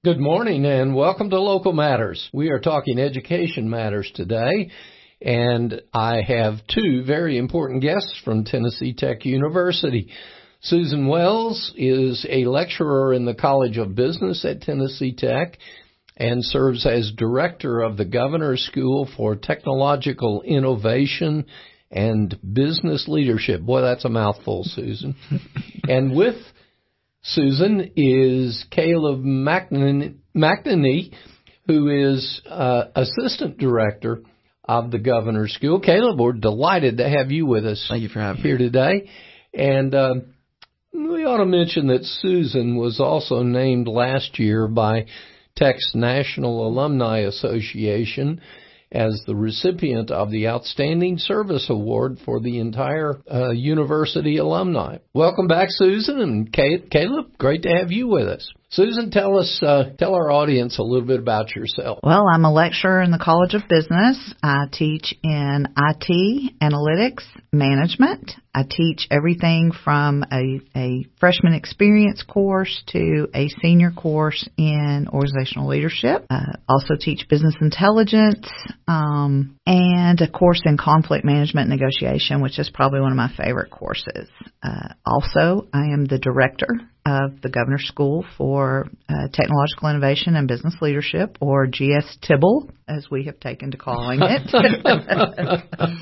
Good morning and welcome to Local Matters. We are talking education matters today, and I have two very important guests from Tennessee Tech University. Susan Wells is a lecturer in the College of Business at Tennessee Tech and serves as director of the Governor's School for Technological Innovation and Business Leadership. Boy, that's a mouthful, Susan. And with Susan is Caleb McNamee, who is Assistant Director of the Governor's School. Caleb, we're delighted to have you with us. Thank you for having here me today. And we ought to mention that Susan was also named last year by Tech's National Alumni Association as the recipient of the Outstanding Service Award for the entire university alumni. Welcome back, Susan, and Caleb, great to have you with us. Susan, tell our audience a little bit about yourself. Well, I'm a lecturer in the College of Business. I teach in IT, analytics, management. I teach everything from a freshman experience course to a senior course in organizational leadership. I also teach business intelligence and a course in conflict management and negotiation, which is probably one of my favorite courses. Also, I am the director of the Governor's School for Technological Innovation and Business Leadership, or GS-TIBL, as we have taken to calling it,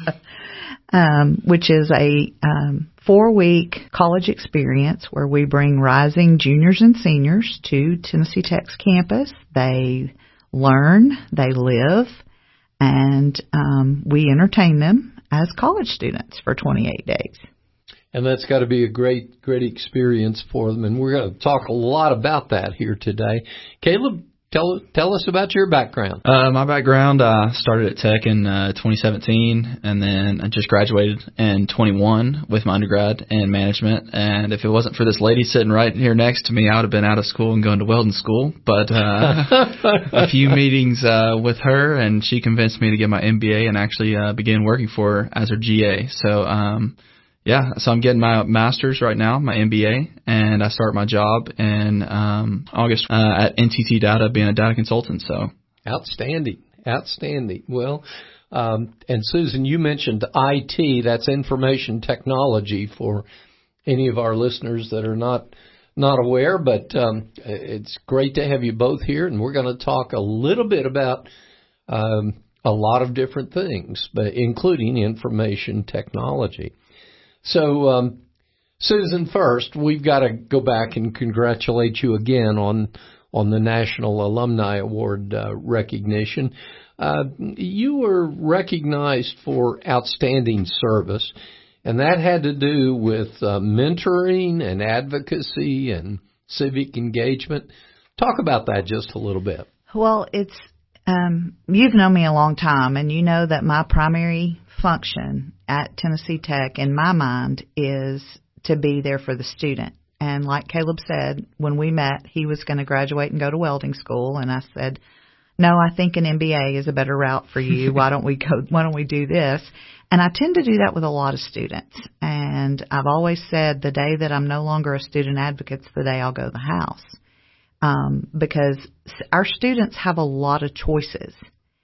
which is a 4-week college experience where we bring rising juniors and seniors to Tennessee Tech's campus. They learn, they live, and we entertain them as college students for 28 days. And that's got to be a great experience for them. And we're going to talk a lot about that here today. Caleb, tell us about your background. My background, I started at Tech in 2017, and then I just graduated in 21 with my undergrad in management. And if it wasn't for this lady sitting right here next to me, I would have been out of school and going to welding school. But a few meetings with her, and she convinced me to get my MBA and actually begin working for her as her GA. So so I'm getting my master's right now, my MBA, and I start my job in August at NTT Data, being a data consultant. So outstanding. Well, and Susan, you mentioned IT. That's information technology for any of our listeners that are not aware. But it's great to have you both here, and we're going to talk a little bit about a lot of different things, but including information technology. So, Susan, first, we've got to go back and congratulate you again on the National Alumni Award recognition. You were recognized for outstanding service, and that had to do with mentoring and advocacy and civic engagement. Talk about that just a little bit. Well, it's you've known me a long time, and you know that my primary function at Tennessee Tech, in my mind, is to be there for the student. And like Caleb said, when we met, he was going to graduate and go to welding school, and I said, no, I think an MBA is a better route for you. Why don't we do this? And I tend to do that with a lot of students. And I've always said the day that I'm no longer a student advocate's the day I'll go to the house. Because our students have a lot of choices.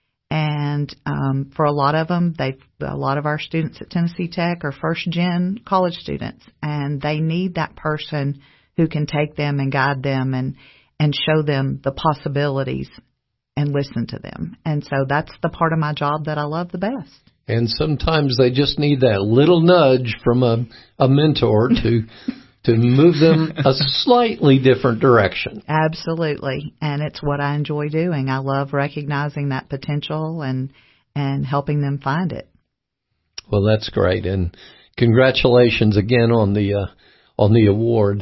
And for a lot of them, a lot of our students at Tennessee Tech are first-gen college students, and they need that person who can take them and guide them and show them the possibilities and listen to them. And so that's the part of my job that I love the best. And sometimes they just need that little nudge from a mentor to move them a slightly different direction. Absolutely. And it's what I enjoy doing. I love recognizing that potential and helping them find it. Well, that's great. And congratulations again on the award.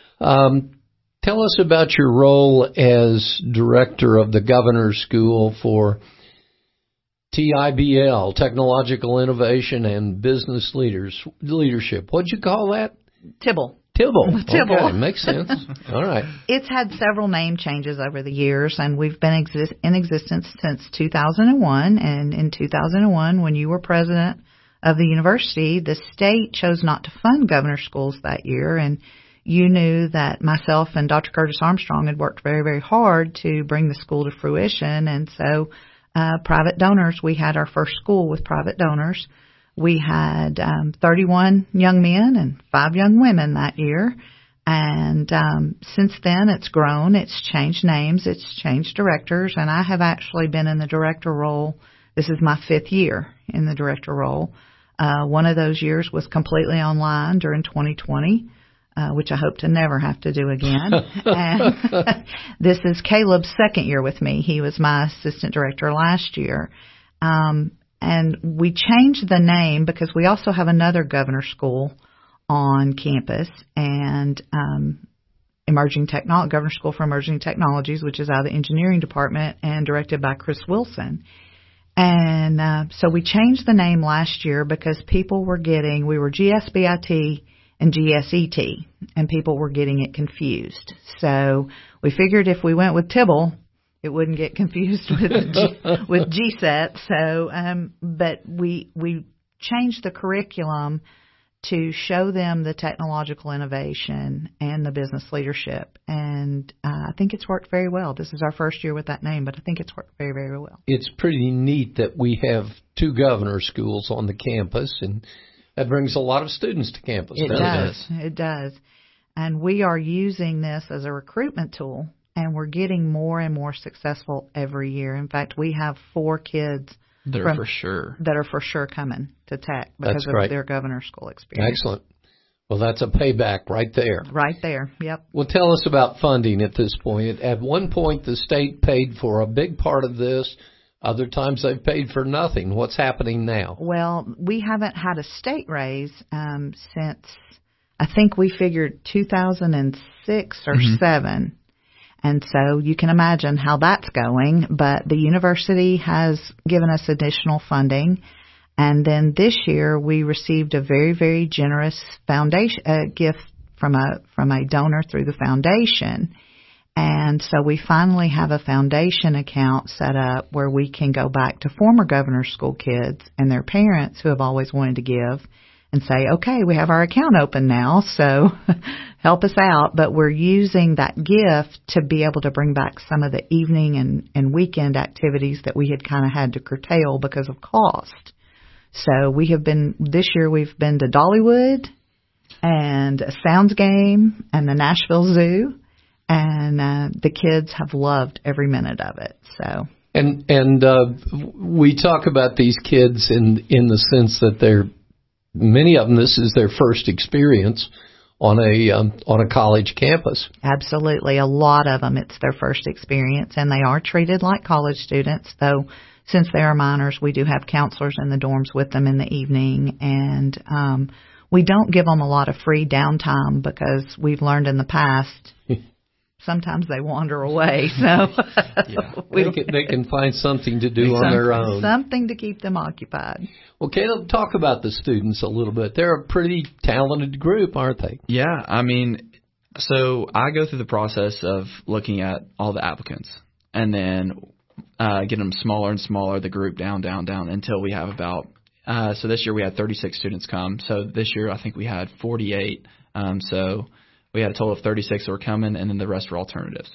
Tell us about your role as director of the Governor's School for TIBL, Technological Innovation and Business Leadership. What'd you call that? TIBL. Okay, makes sense. All right. It's had several name changes over the years, and we've been in existence since 2001. And in 2001, when you were president of the university, the state chose not to fund governor schools that year, and you knew that myself and Dr. Curtis Armstrong had worked very, very hard to bring the school to fruition. And so private donors, we had our first school with private donors. We had 31 young men and 5 young women that year. And since then, it's grown. It's changed names. It's changed directors. And I have actually been in the director role. This is my 5th year in the director role. One of those years was completely online during 2020, which I hope to never have to do again. And this is Caleb's 2nd year with me. He was my assistant director last year. And we changed the name because we also have another governor school on campus, and Governor School for Emerging Technologies, which is out of the engineering department and directed by Chris Wilson. And so we changed the name last year because we were GSBIT and GSET, and people were getting it confused. So we figured if we went with Tibble, it wouldn't get confused with GSET. So, but we changed the curriculum to show them the technological innovation and the business leadership. And I think it's worked very well. This is our first year with that name, but I think it's worked very, very well. It's pretty neat that we have 2 governor schools on the campus, and that brings a lot of students to campus. It does. And we are using this as a recruitment tool, and we're getting more and more successful every year. In fact, we have 4 kids that are for sure coming to Tech because of their governor school experience. Excellent. Well, that's a payback right there. Right there, yep. Well, tell us about funding at this point. At one point, the state paid for a big part of this. Other times, they've paid for nothing. What's happening now? Well, we haven't had a state raise since, I think we figured 2006 or 7. And so you can imagine how that's going. But the university has given us additional funding. And then this year we received a very, very generous foundation gift from a donor through the foundation. And so we finally have a foundation account set up where we can go back to former governor's school kids and their parents who have always wanted to give and say, okay, we have our account open now, so help us out. But we're using that gift to be able to bring back some of the evening and weekend activities that we had kind of had to curtail because of cost. So this year we've been to Dollywood and a Sounds game and the Nashville Zoo, and the kids have loved every minute of it. So. And we talk about these kids in the sense that many of them, this is their first experience on a college campus. Absolutely. A lot of them, it's their first experience, and they are treated like college students, though since they are minors, we do have counselors in the dorms with them in the evening, and we don't give them a lot of free downtime because we've learned in the past sometimes they wander away. So they can find something to do on their own. Something to keep them occupied. Well, Caleb, talk about the students a little bit. They're a pretty talented group, aren't they? Yeah, I mean, so I go through the process of looking at all the applicants and then getting them smaller and smaller, the group down, until we have about so this year we had 36 students come. So this year I think we had 48. So we had a total of 36 that were coming, and then the rest were alternates.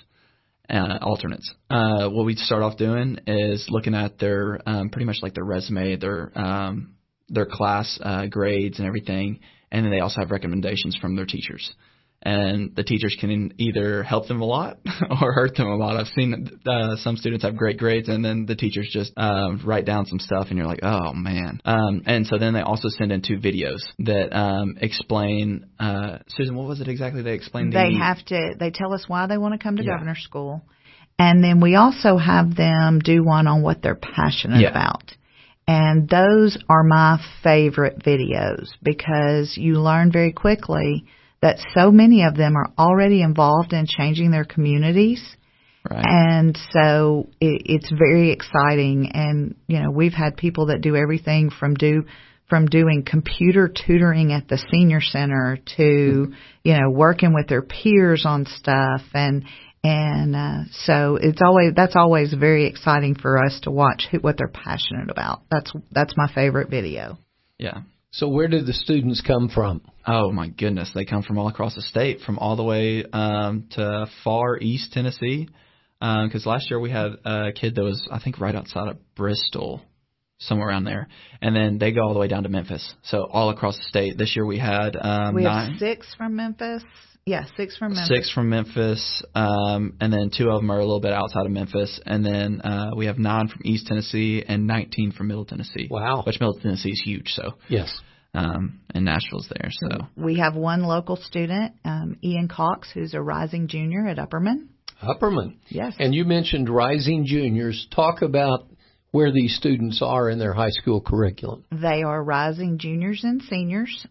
What we start off doing is looking at their pretty much like their resume, their class grades and everything, and then they also have recommendations from their teachers. And the teachers can either help them a lot or hurt them a lot. I've seen some students have great grades, and then the teachers just write down some stuff, and you're like, oh, man. And so then they also send in 2 videos that explain Susan, what was it exactly they explained? They tell us why they want to come to governor's school. And then we also have them do one on what they're passionate about. And those are my favorite videos because you learn very quickly that so many of them are already involved in changing their communities. Right. And so it's very exciting. And, we've had people that do everything from doing computer tutoring at the senior center to, working with their peers on stuff. And so that's always very exciting for us to watch what they're passionate about. That's my favorite video. Yeah. So where did the students come from? Oh, my goodness. They come from all across the state, from all the way to far east Tennessee. Because last year we had a kid that was, I think, right outside of Bristol, somewhere around there. And then they go all the way down to Memphis. So all across the state. This year we had we have 6 from Memphis. Yeah, 6 from Memphis. 6 from Memphis, and then 2 of them are a little bit outside of Memphis. And then we have 9 from East Tennessee and 19 from Middle Tennessee. Wow. Which Middle Tennessee is huge, so. Yes. And Nashville's there, so. We have one local student, Ian Cox, who's a rising junior at Upperman. Upperman. Yes. And you mentioned rising juniors. Talk about where these students are in their high school curriculum. They are rising juniors and seniors.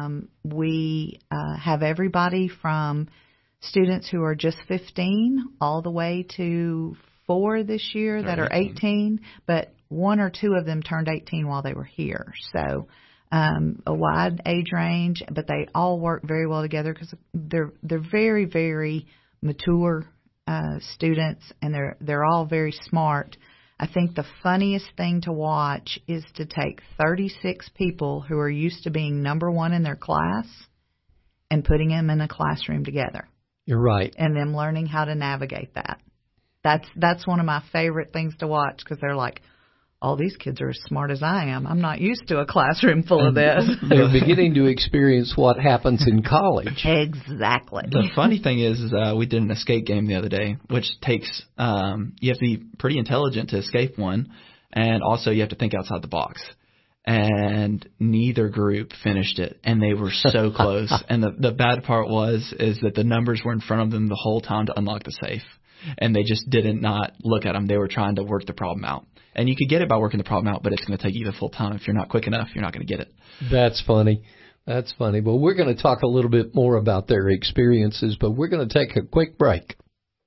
We have everybody from students who are just 15 all the way to 4 this year that are 18, but 1 or 2 of them turned 18 while they were here. So a wide age range, but they all work very well together because they're very, very mature students, and they're all very smart. I think the funniest thing to watch is to take 36 people who are used to being number 1 in their class and putting them in a classroom together. You're right. And them learning how to navigate that. That's one of my favorite things to watch because they're like, oh, these kids are as smart as I am. I'm not used to a classroom full of this. They're beginning to experience what happens in college. Exactly. The funny thing is we did an escape game the other day, which takes you have to be pretty intelligent to escape one, and also you have to think outside the box. And neither group finished it, and they were so close. And the bad part is that the numbers were in front of them the whole time to unlock the safe, and they just did not look at them. They were trying to work the problem out. And you could get it by working the problem out, but it's going to take you the full time. If you're not quick enough, you're not going to get it. That's funny. That's funny. Well, we're going to talk a little bit more about their experiences, but we're going to take a quick break.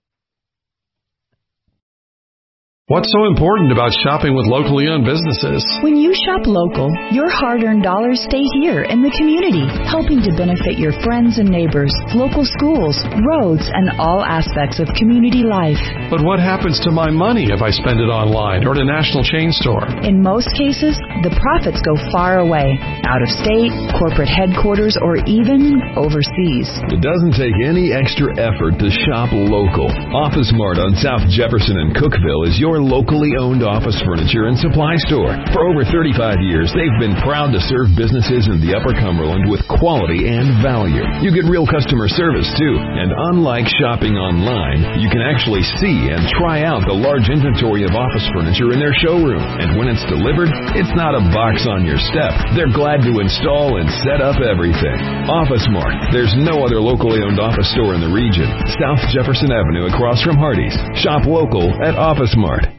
What's so important about shopping with locally owned businesses? When you shop local, your hard-earned dollars stay here in the community, helping to benefit your friends and neighbors, local schools, roads, and all aspects of community life. But what happens to my money if I spend it online or at a national chain store? In most cases, the profits go far away, out of state, corporate headquarters, or even overseas. It doesn't take any extra effort to shop local. Office Mart on South Jefferson and Cookeville is your locally owned office furniture and supply store. For over 35 years, they've been proud to serve businesses in the Upper Cumberland with quality and value. You get real customer service, too. And unlike shopping online, you can actually see and try out the large inventory of office furniture in their showroom. And when it's delivered, it's not a box on your step. They're glad to install and set up everything. Office Mart. There's no other locally owned office store in the region. South Jefferson Avenue across from Hardee's. Shop local at Office Mart.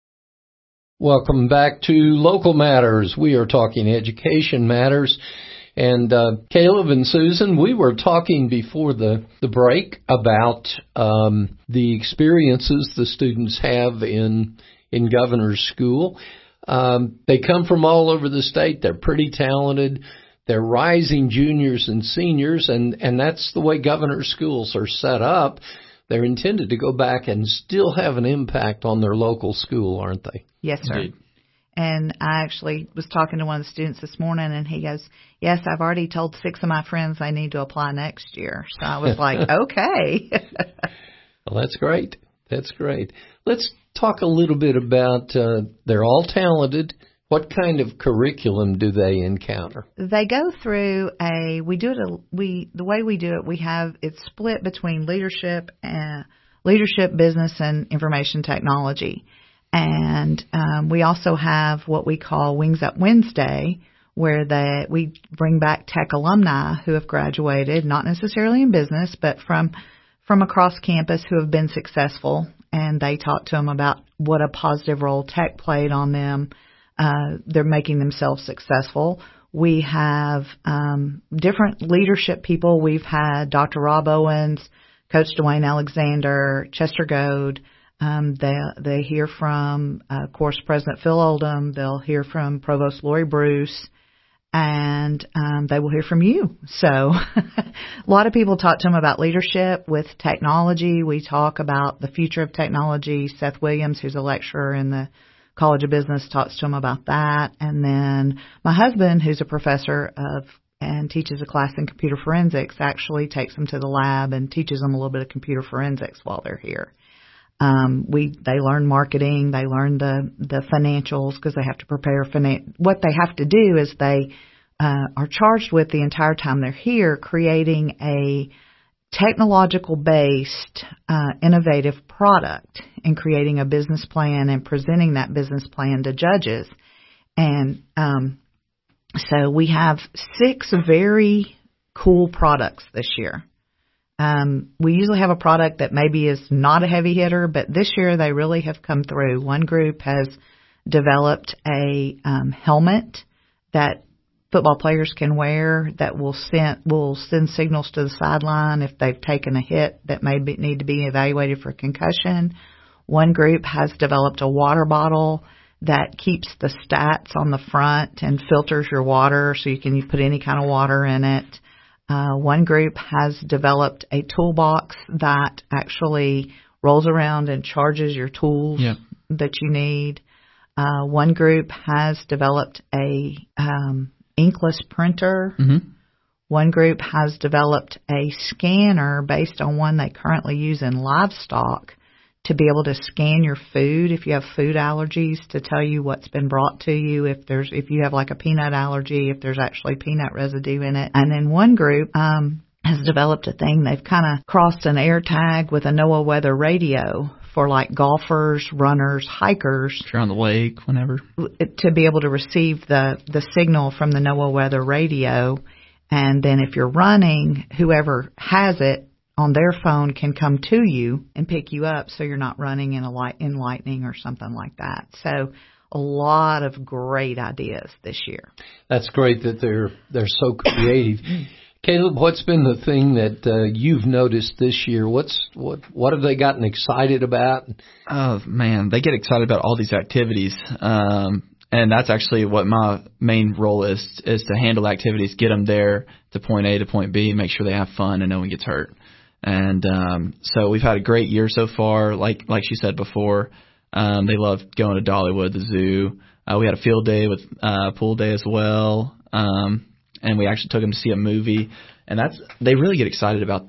Welcome back to Local Matters. We are talking education matters. And Caleb and Susan, we were talking before the break about the experiences the students have in Governor's School. They come from all over the state. They're pretty talented. They're rising juniors and seniors, and that's the way Governor's schools are set up. They're intended to go back and still have an impact on their local school, aren't they? Yes, sir. Indeed. And I actually was talking to one of the students this morning, and he goes, yes, I've already told 6 of my friends they need to apply next year. So I was like, okay. Well, that's great. That's great. Let's talk a little bit about they're all talented. What kind of curriculum do they encounter? They go through the way we do it, we have it's split between leadership, business, and information technology. And we also have what we call Wings Up Wednesday, where we bring back tech alumni who have graduated, not necessarily in business, but from across campus who have been successful, and they talk to them about what a positive role tech played on them. They're making themselves successful. We have different leadership people. We've had Dr. Rob Owens, Coach Dwayne Alexander, Chester Goad. They hear from, of course, President Phil Oldham. They'll hear from Provost Lori Bruce, and they will hear from you. So a lot of people talk to them about leadership with technology. We talk about the future of technology. Seth Williams, who's a lecturer in the College of Business talks to them about that. And then my husband, who's a professor and teaches a class in computer forensics, actually takes them to the lab and teaches them a little bit of computer forensics while they're here. They learn marketing, they learn the financials because they have to prepare what they have to do is they are charged with the entire time they're here creating a technological-based, innovative product and creating a business plan and presenting that business plan to judges. And so we have 6 very cool products this year. We usually have a product that maybe is not a heavy hitter, but this year they really have come through. One group has developed a helmet that football players can wear that will send signals to the sideline if they've taken a hit that need to be evaluated for concussion. One group has developed a water bottle that keeps the stats on the front and filters your water so you can put any kind of water in it. One group has developed a toolbox that actually rolls around and charges your tools that you need. One group has developed a inkless printer. Mm-hmm. One group has developed a scanner based on one they currently use in livestock to be able to scan your food if you have food allergies to tell you what's been brought to you, if you have like a peanut allergy, if there's actually peanut residue in it. And then one group has developed a thing. They've kind of crossed an air tag with a NOAA weather radio for like golfers, runners, hikers. If you're on the lake, whenever. To be able to receive the signal from the NOAA weather radio. And then if you're running, whoever has it on their phone can come to you and pick you up so you're not running in lightning or something like that. So a lot of great ideas this year. That's great that they're so creative. Caleb, what's been the thing that you've noticed this year? What have they gotten excited about? Oh, man, they get excited about all these activities. And that's actually what my main role is to handle activities, get them there to point A to point B, make sure they have fun and no one gets hurt. And so we've had a great year so far. Like she said before, they love going to Dollywood, the zoo. We had a field day with pool day as well. And we actually took them to see a movie, and they really get excited about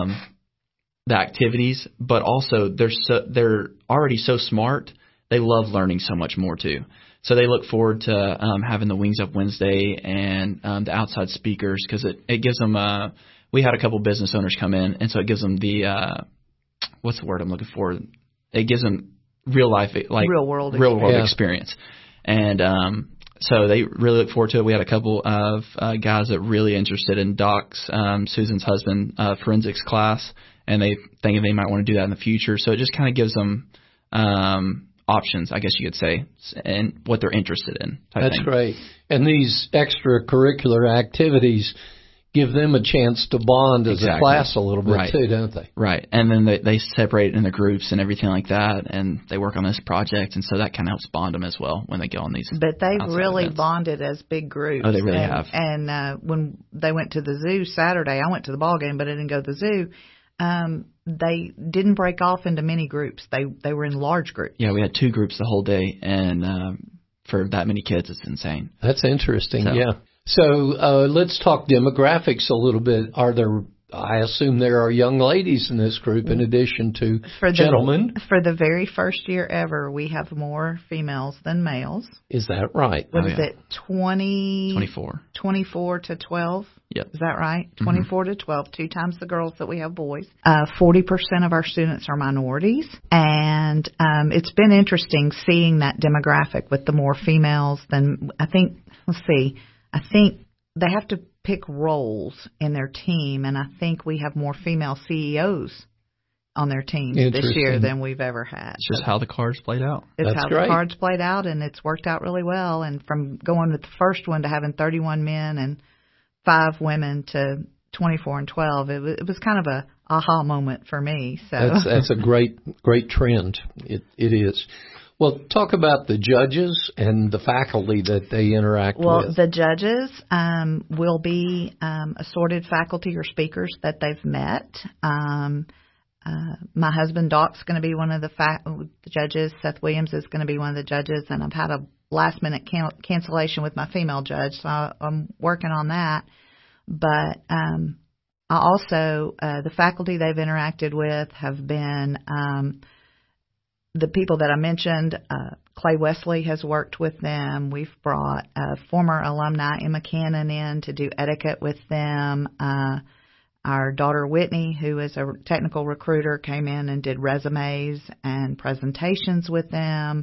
the activities, but also they're already so smart. They love learning so much more too. So they look forward to having the Wings Up Wednesday and the outside speakers because it gives them. We had a couple business owners come in, and so it gives them the what's the word I'm looking for? It gives them real life, like real world experience, and so they really look forward to it. We had a couple of guys that really interested in Doc's, Susan's husband, forensics class, and they think they might want to do that in the future. So it just kind of gives them options, I guess you could say, and what they're interested in. That's great. And these extracurricular activities give them a chance to bond as a class a little bit too, don't they? Right. And then they separate in the groups and everything like that, and they work on this project, and so that kind of helps bond them as well when they go on these. But they've really events. Bonded as big groups. Oh, they really have. And when they went to the zoo Saturday, I went to the ball game, but I didn't go to the zoo. They didn't break off into many groups. They were in large groups. Yeah, we had 2 groups the whole day, and for that many kids, it's insane. That's interesting, yeah. So let's talk demographics a little bit. I assume there are young ladies in this group in addition to gentlemen. For the very first year ever, we have more females than males. Is that right? What is it, 24. 24 to 12? Yep. Is that right? 24 to 12, 2 times the girls that we have boys. 40% of our students are minorities. And it's been interesting seeing that demographic with the more females than, I think they have to pick roles in their team, and I think we have more female CEOs on their teams this year than we've ever had. It's just how the cards played out. It's how the cards played out, and it's worked out really well. And from going with the first one to having 31 men and 5 women to 24 and 12, it was kind of a aha moment for me. So that's a great trend. It is. Well, talk about the judges and the faculty that they interact with. Well, the judges will be assorted faculty or speakers that they've met. My husband, Doc's going to be one of the judges. Seth Williams is going to be one of the judges. And I've had a last-minute cancellation with my female judge, so I'm working on that. But I also, the faculty they've interacted with have been the people that I mentioned. Clay Wesley has worked with them. We've brought former alumni Emma Cannon in to do etiquette with them. Our daughter Whitney, who is a technical recruiter, came in and did resumes and presentations with them.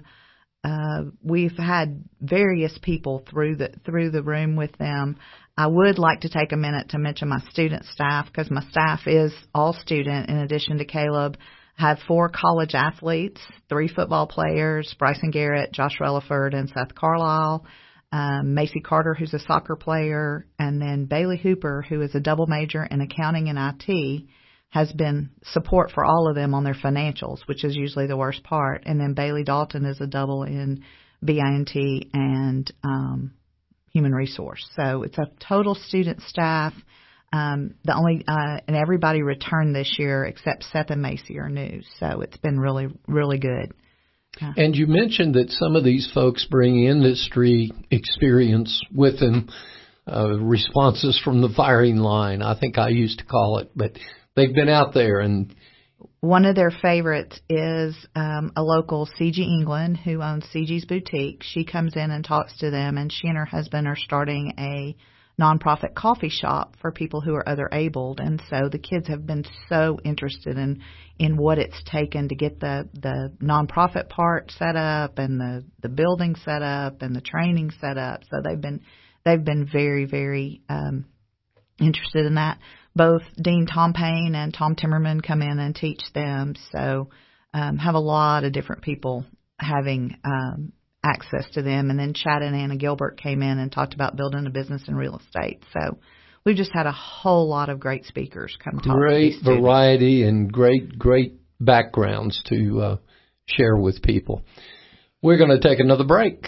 We've had various people through the room with them. I would like to take a minute to mention my student staff, because my staff is all student in addition to Caleb. I have 4 college athletes, 3 football players, Bryson Garrett, Josh Relaford, and Seth Carlisle. Macy Carter, who's a soccer player, and then Bailey Hooper, who is a double major in accounting and IT, has been support for all of them on their financials, which is usually the worst part. And then Bailey Dalton is a double in BINT and human resource. So it's a total student staff. And everybody returned this year except Seth and Macy are new. So it's been really, really good. And you mentioned that some of these folks bring industry experience with them, responses from the firing line, I think I used to call it, but they've been out there. And one of their favorites is a local CG England who owns CG's Boutique. She comes in and talks to them, and she and her husband are starting a nonprofit coffee shop for people who are other abled. And so the kids have been so interested in what it's taken to get the nonprofit part set up and the building set up and the training set up. So they've been very, very interested in that. Both Dean Tom Payne and Tom Timmerman come in and teach them. So have a lot of different people having access to them. And then Chad and Anna Gilbert came in and talked about building a business in real estate. So we've just had a whole lot of great speakers come talk. Great variety and great backgrounds to share with people. We're going to take another break.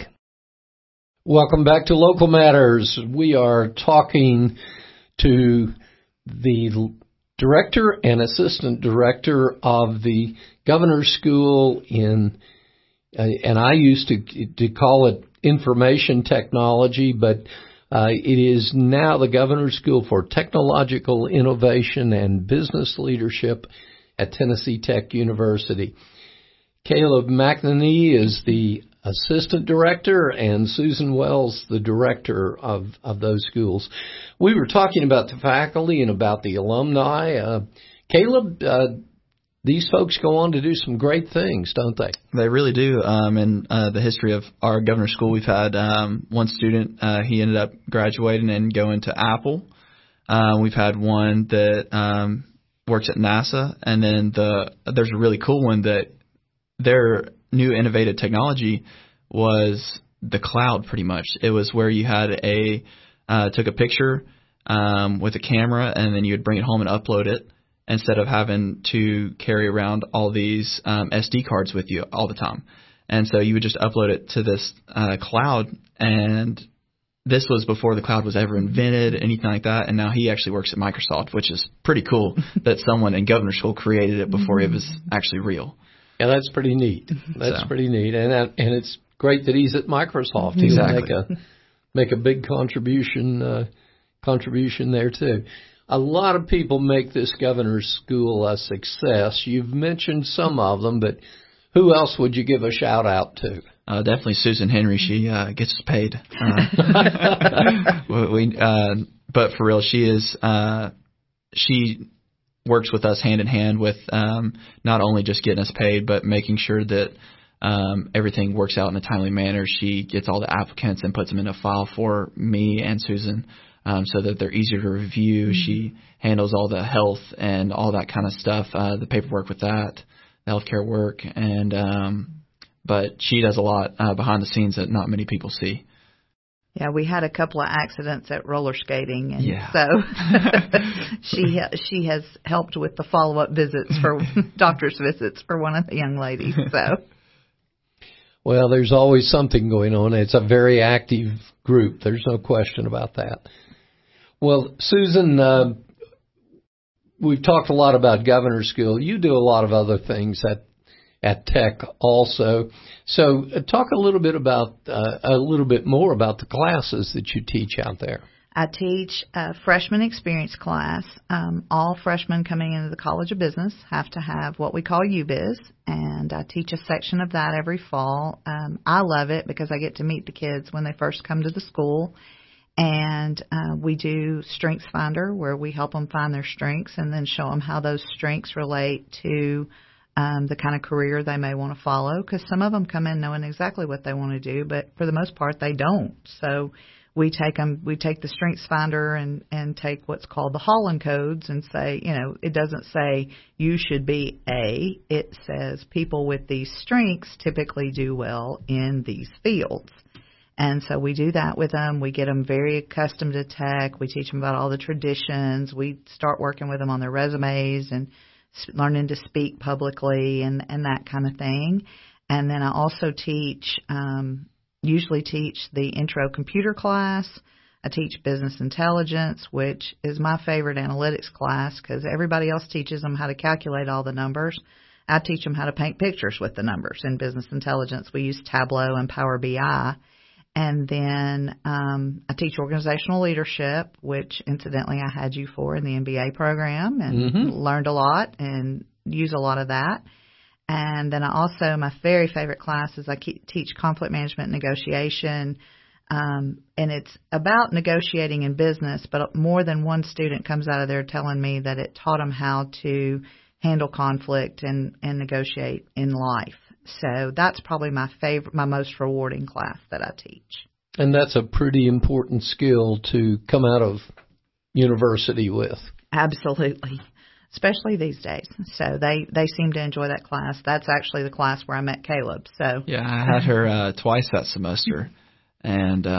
Welcome back to Local Matters. We are talking to the director and assistant director of the Governor's School in and I used to call it information technology, but it is now the Governor's School for Technological Innovation and Business Leadership at Tennessee Tech University. Caleb McNamee is the assistant director and Susan Wells the director of those schools. We were talking about the faculty and about the alumni. Caleb, these folks go on to do some great things, don't they? They really do. In the history of our Governor's School, we've had one student, he ended up graduating and going to Apple. We've had one that works at NASA. And then there's a really cool one that their new innovative technology was the cloud pretty much. It was where you had took a picture with a camera, and then you would bring it home and upload it, instead of having to carry around all these SD cards with you all the time. And so you would just upload it to this cloud, and this was before the cloud was ever invented, anything like that. And now he actually works at Microsoft, which is pretty cool that someone in Governor's School created it before it was actually real. Yeah, that's pretty neat. That's pretty neat. And it's great that he's at Microsoft. Exactly. He'll make a big contribution there, too. A lot of people make this Governor's School a success. You've mentioned some of them, but who else would you give a shout-out to? Definitely Susan Henry. She gets us paid. But for real, she works with us hand in hand with not only just getting us paid, but making sure that everything works out in a timely manner. She gets all the applicants and puts them in a file for me and Susan, so that they're easier to review. She handles all the health and all that kind of stuff, the paperwork with that, the healthcare work, and but she does a lot behind the scenes that not many people see. Yeah, we had a couple of accidents at roller skating, and so she has helped with the follow-up visits for doctor's visits for one of the young ladies. So, well, there's always something going on. It's a very active group. There's no question about that. Well, Susan, we've talked a lot about Governor School. You do a lot of other things at Tech also. So talk a little bit more about the classes that you teach out there. I teach a freshman experience class. All freshmen coming into the College of Business have to have what we call UBiz, and I teach a section of that every fall. I love it because I get to meet the kids when they first come to the school, and we do Strengths Finder, where we help them find their strengths and then show them how those strengths relate to the kind of career they may want to follow, because some of them come in knowing exactly what they want to do, but for the most part they don't. So we take the Strengths Finder and take what's called the Holland codes and say, it doesn't say you should be A. It says people with these strengths typically do well in these fields. And so we do that with them. We get them very accustomed to tech. We teach them about all the traditions. We start working with them on their resumes and learning to speak publicly and that kind of thing. And then I also usually teach the intro computer class. I teach business intelligence, which is my favorite analytics class because everybody else teaches them how to calculate all the numbers. I teach them how to paint pictures with the numbers in business intelligence. We use Tableau and Power BI. And then I teach organizational leadership, which incidentally I had you for in the MBA program and learned a lot and use a lot of that. And then my very favorite class is I teach conflict management and negotiation. And it's about negotiating in business, but more than one student comes out of there telling me that it taught them how to handle conflict and negotiate in life. So that's probably my most rewarding class that I teach. And that's a pretty important skill to come out of university with. Absolutely. Especially these days. So they seem to enjoy that class. That's actually the class where I met Caleb. So yeah, I had her twice that semester, and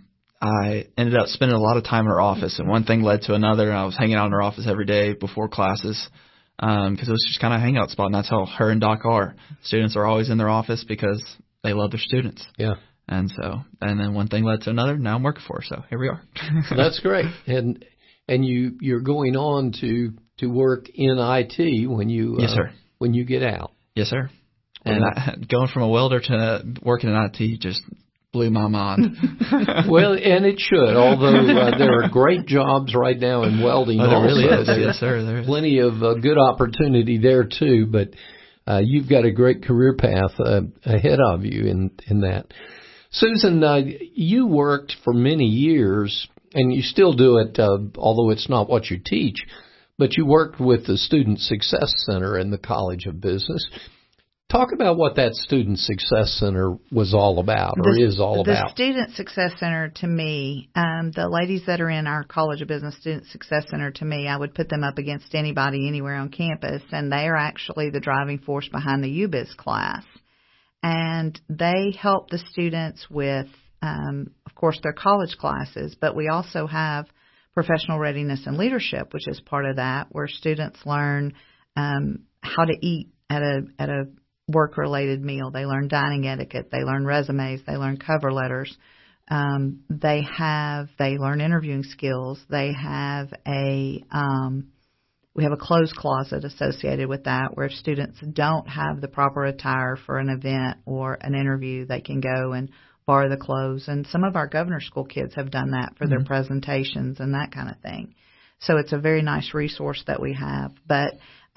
I ended up spending a lot of time in her office, and one thing led to another. I was hanging out in her office every day before classes because it was just kind of a hangout spot, and that's how her and Doc are. Students are always in their office because they love their students. Yeah. And then one thing led to another. Now I'm working for her, so here we are. That's great. And you're going on to work in IT when you yes, sir. When you get out. Yes, sir. And going from a welder to working in IT just blew my mind. Well, and it should, although there are great jobs right now in welding. There really is. Yes, sir. There is plenty of good opportunity there too, but you've got a great career path ahead of you in that. Susan, you worked for many years, and you still do it, although it's not what you teach, but you worked with the Student Success Center in the College of Business. Talk about what that Student Success Center was all about, or is all about. The Student Success Center, to me, the ladies that are in our College of Business Student Success Center, to me, I would put them up against anybody anywhere on campus, and they are actually the driving force behind the UBiz class. And they help the students with, of course, their college classes, but we also have professional readiness and leadership, which is part of that, where students learn how to eat at a work-related meal. They learn dining etiquette. They learn resumes. They learn cover letters. They learn interviewing skills. They have we have a clothes closet associated with that, where if students don't have the proper attire for an event or an interview, they can go and borrow the clothes. And some of our Governor School kids have done that for their presentations and that kind of thing. So it's a very nice resource that we have. But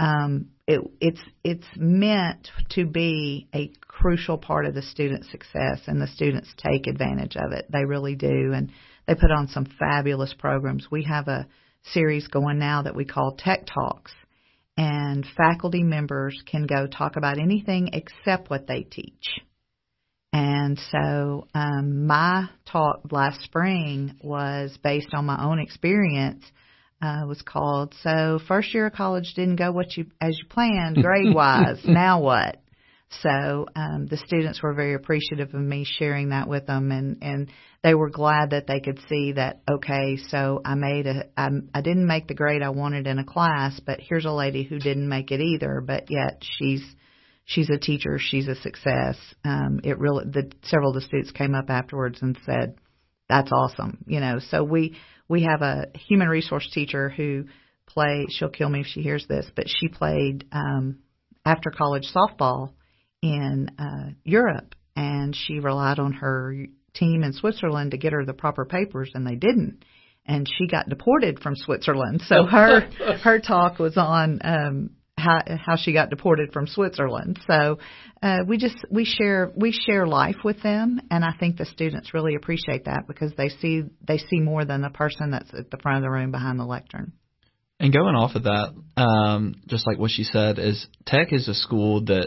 it's meant to be a crucial part of the student success, and the students take advantage of it. They really do, and they put on some fabulous programs. We have a series going now that we call Tech Talks, and faculty members can go talk about anything except what they teach. And so my talk last spring was based on my own experience. Was called, so first year of college didn't go as you planned grade-wise, now what? So the students were very appreciative of me sharing that with them, and they were glad that they could see that, okay, so I didn't make the grade I wanted in a class, but here's a lady who didn't make it either, but yet she's a teacher, she's a success. Several of the students came up afterwards and said, that's awesome, So we have a human resource teacher who she'll kill me if she hears this, but she played after college softball in Europe, and she relied on her team in Switzerland to get her the proper papers, and they didn't. And she got deported from Switzerland. So her talk was on how she got deported from Switzerland. So we share life with them, and I think the students really appreciate that because they see more than the person that's at the front of the room behind the lectern. And going off of that, just like what she said, is Tech is a school that,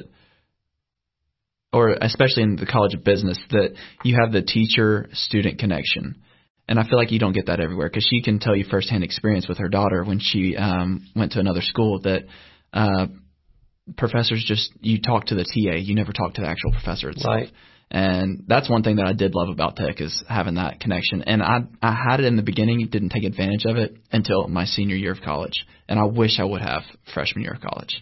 or especially in the College of Business, that you have the teacher-student connection. And I feel like you don't get that everywhere because she can tell you firsthand experience with her daughter when she went to another school that professors you talk to the TA, you never talk to the actual professor itself. Right. And that's one thing that I did love about Tech is having that connection. And I had it in the beginning, didn't take advantage of it until my senior year of college. And I wish I would have freshman year of college.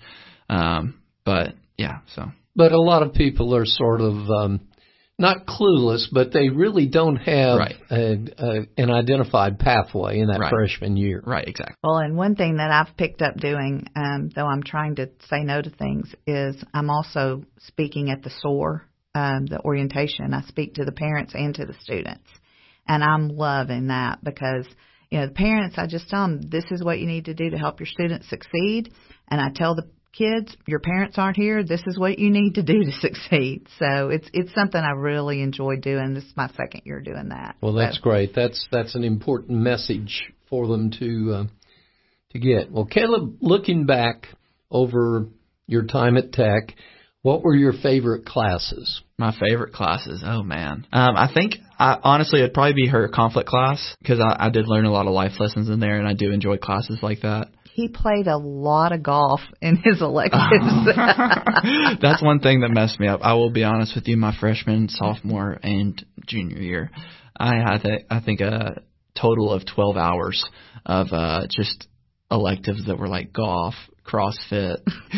But yeah, so. But a lot of people are sort of not clueless, but they really don't have an identified pathway in that freshman year. Right, exactly. Well, and one thing that I've picked up doing, though I'm trying to say no to things, is I'm also speaking at the SOAR, the orientation. I speak to the parents and to the students. And I'm loving that because, the parents, I just tell them, this is what you need to do to help your students succeed. And I tell the kids, your parents aren't here. This is what you need to do to succeed. So it's something I really enjoy doing. This is my second year doing that. Well, that's great. That's an important message for them to get. Well, Caleb, looking back over your time at Tech, what were your favorite classes? My favorite classes? Oh, man. I think, honestly, it'd probably be her conflict class because I did learn a lot of life lessons in there, and I do enjoy classes like that. He played a lot of golf in his electives. That's one thing that messed me up. I will be honest with you, my freshman, sophomore, and junior year, I had, I think, a total of 12 hours of just electives that were like golf, CrossFit.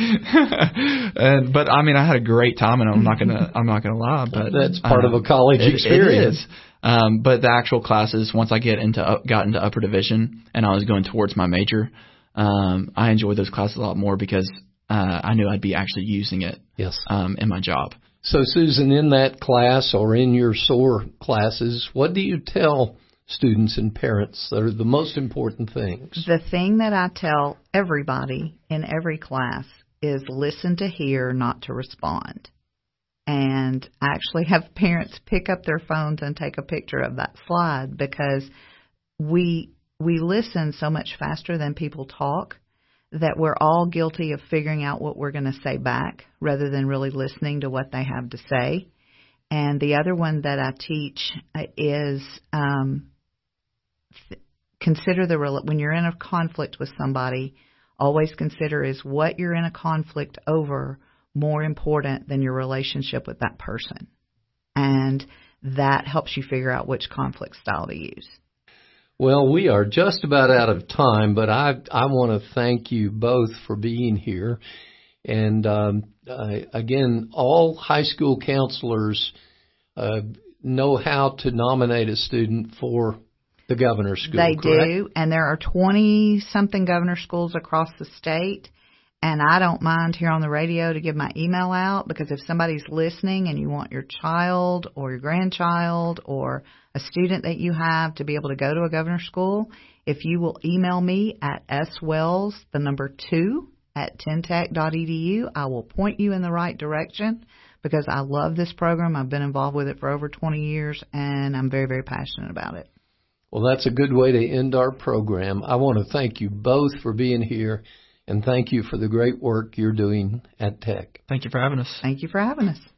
But I mean, I had a great time, and I'm not gonna lie, but that's part of a college experience. It is. But the actual classes, once I got into upper division, and I was going towards my major, I enjoyed those classes a lot more because I knew I'd be actually using it in my job. So, Susan, in that class or in your SOAR classes, what do you tell students and parents that are the most important things? The thing that I tell everybody in every class is listen to hear, not to respond. And I actually have parents pick up their phones and take a picture of that slide because we listen so much faster than people talk that we're all guilty of figuring out what we're going to say back rather than really listening to what they have to say. And the other one that I teach is consider when you're in a conflict with somebody, always consider is what you're in a conflict over more important than your relationship with that person. And that helps you figure out which conflict style to use. Well, we are just about out of time, but I want to thank you both for being here. And again, all high school counselors know how to nominate a student for the governor's school. They correct? do, and there are 20-something governor schools across the state. And I don't mind here on the radio to give my email out because if somebody's listening and you want your child or your grandchild or a student that you have to be able to go to a governor's school, if you will email me at swells2@tentech.edu, I will point you in the right direction because I love this program. I've been involved with it for over 20 years, and I'm very, very passionate about it. Well, that's a good way to end our program. I want to thank you both for being here. And thank you for the great work you're doing at Tech. Thank you for having us. Thank you for having us.